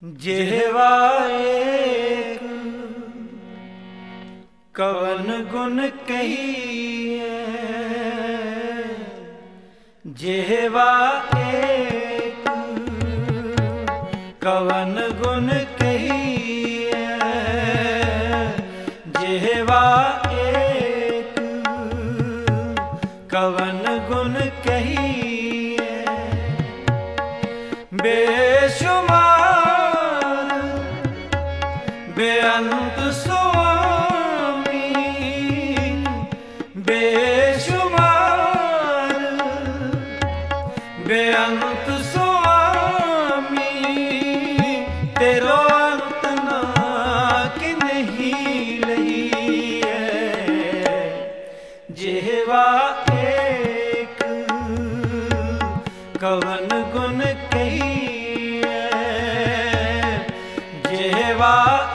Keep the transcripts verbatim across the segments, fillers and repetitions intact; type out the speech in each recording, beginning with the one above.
जेहवा एक कवन गुण कहिए, जेहवा एक कवन गुण कहिए, जेहवा एक कवन गुण कहिए। बेशुमार बेअंत स्वामी, बेशुमार बेअंत स्वामी, तेरो अंत ना कि नहीं लही है। जेहवा एक कवन गुण कहिए, जेहवा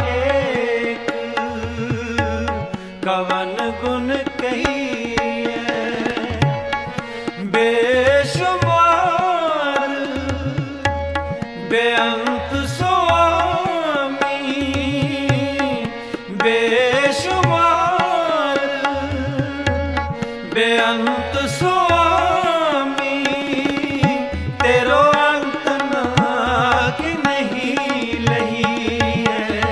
कवन गुण कहिए। बेशुमार बेअंत स्वामी, बेशुमार बेअंत स्वामी, तेरो अंत ना कि नहीं लही है।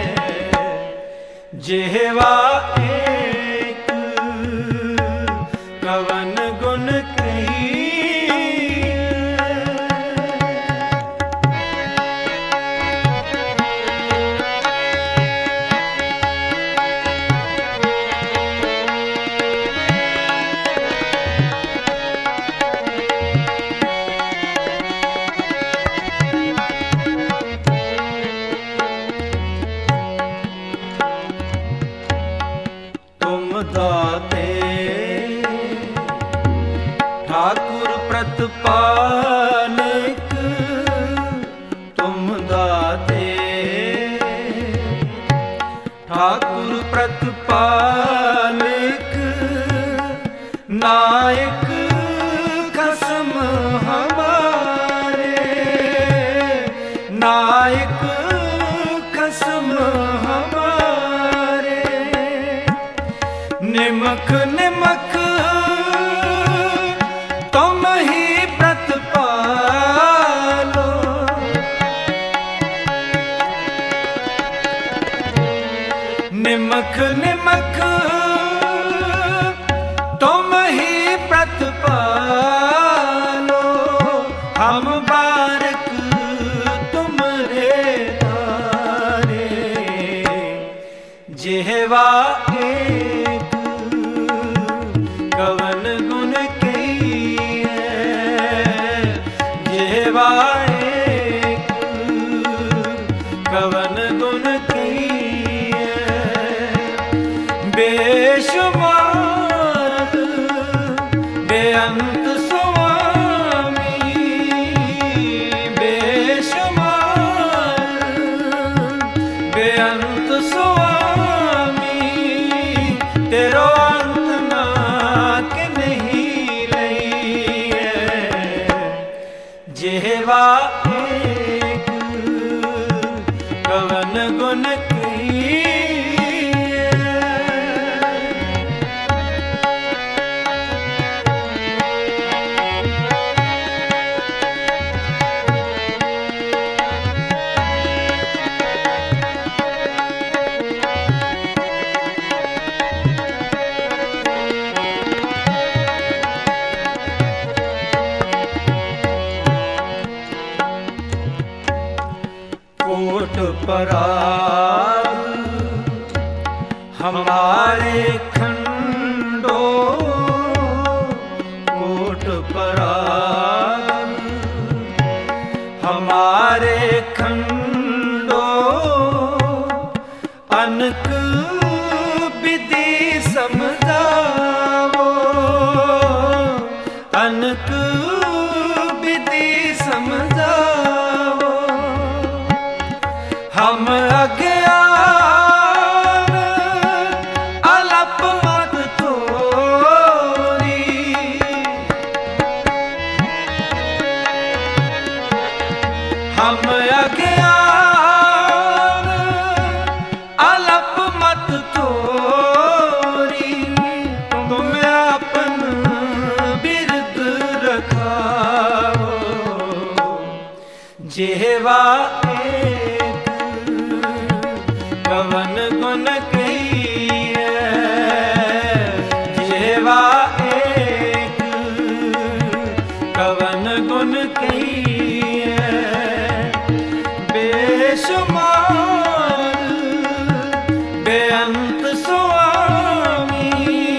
जेहवा कवन गुण कहिए। तुम दाते ठाकुर प्रतिपालक, तुम दाते ठाकुर प्रतिपालक, नायक खसम हमारे, नायक खसम हमारे। निमख निमख तुम ही प्रतिपालो, निमख निमख तुम ही प्रतिपालो। हम बारक तुमरे तारे, जेहवा एक कवन गुण कहिए, जेहवा एक कवन गुण कहिए। बेशुमार बेअंत स्वामी, बेशुमार बेअंत स्वामी, तेरो अंत ना कि नहीं लही है। जेहवा एक कवन गुण कहिए। कोट पराग हमारे खंडो, कोट पराग हमारे खंडो। अनक विधि समझावो, अनक विधि समझावो। हम अज्ञान अलप मत तोरी, हम अज्ञान ਬੇਸ਼ੁਮਾਰ ਬੇਅੰਤ ਸੁਆਮੀ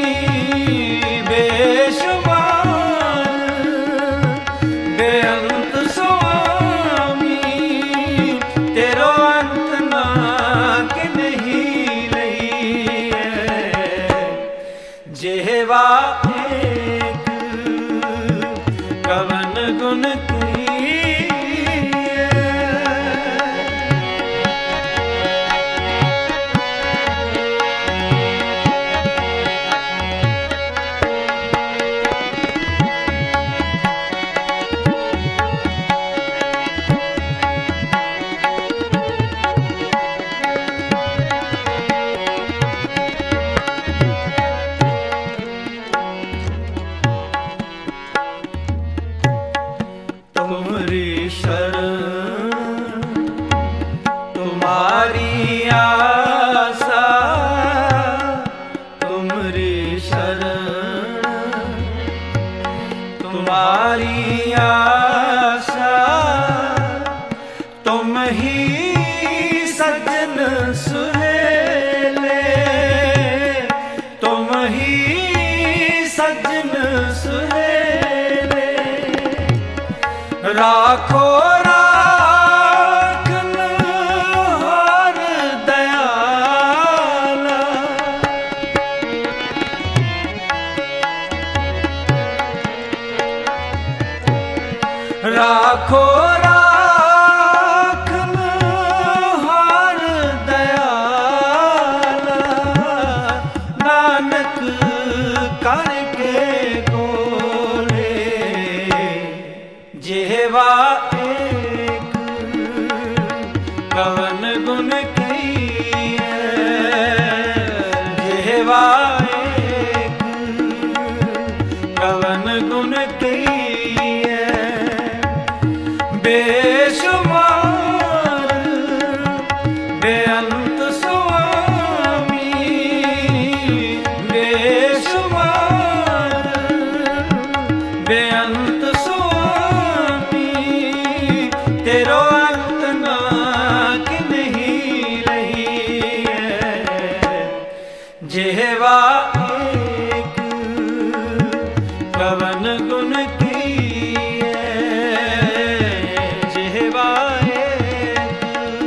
ਬੇਸ਼ੁਮਾਰ ਬੇਅੰਤ ਸੁਆਮੀ ਤੇਰੋ ਅੰਤ ਨਾ ਕਿ ਨਹੀਂ ਲਈ ਹੈ ਜਿਹਵਾ ਏਕ ਕਵਨ ਗੁਣ तुम्हारी शरण तुम्हारी आशा तुम्हारी शरण तुम्हारी आशा तुम ही सजन सुहेले तुम ही सजन सुहेले राखो राखन हर दयाला राखो राखन हर दयाला नानक करके कोले ਜਿਹਵਾ ਏਕ ਕਵਨ ਗੁਣ ਕਹੀਐ ਜਿਹਵਾ ਏਕ ਕਵਨ ਗੁਣ ਕਹੀਐ ਬੇਸ਼ੁਮਾਰ ਬੇਅੰਤ ਸੁਆਮੀ ਬੇਸ਼ੁਮਾਰ ਬੇਅੰਤ तेरो अंत ना कि नहीं रही है ਜਿਹਵਾ ਏਕ ਕਵਨ ਗੁਣ ਕੀਐ ਜਿਹਵਾ ਏਕ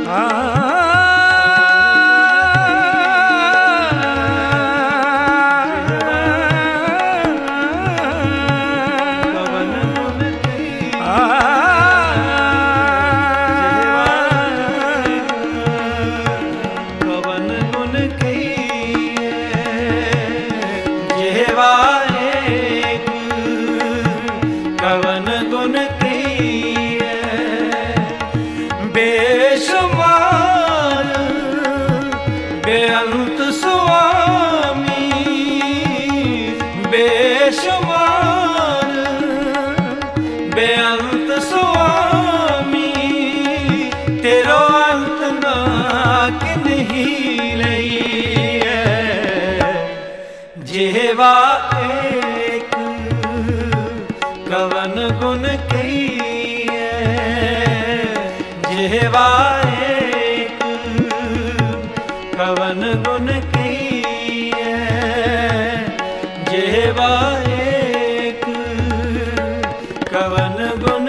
ਕਵਨ ਗੁਣ ਕੀਐ ਕਵਨ ਗੁਣ ਕਹੀਐ ਬੇਸ਼ੁਮਾਰ ਬੇਅੰਤ ਸੁਆਮੀ ਬੇਸ਼ੁਮਾਰ ਬੇਅੰਤ ਸੁਆਮੀ ਤੇਰੋ ਅੰਤ ਨਾ ਕਿ ਨਹੀਂ ਲਈ ਹੈ ਜਿਹਵਾ ਏਕ ਕਵਨ ਗੁਣ ਕਹੀਐ ਜਿਹਵਾ ਏਕ ਕਵਨ ਗੁਣ ਕਹੀਐ ਜਿਹਵਾ ਏਕ ਕਵਨ ਗੁਣ